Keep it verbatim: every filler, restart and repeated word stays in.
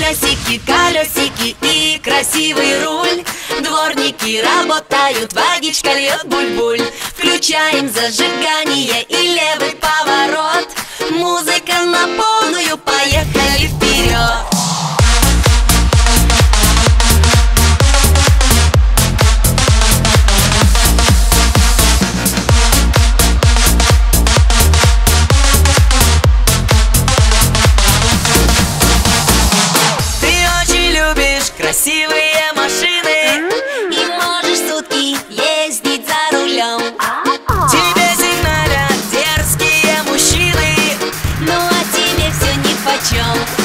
Колесики, колесики и красивый руль. Дворники работают, водичка льет буль-буль. Включаем зажигание и левый поворот. Музыка на полную, поехали вперед. Красивые машины и можешь сутки ездить за рулем. Тебе сигналят дерзкие мужчины, ну а тебе все нипочем.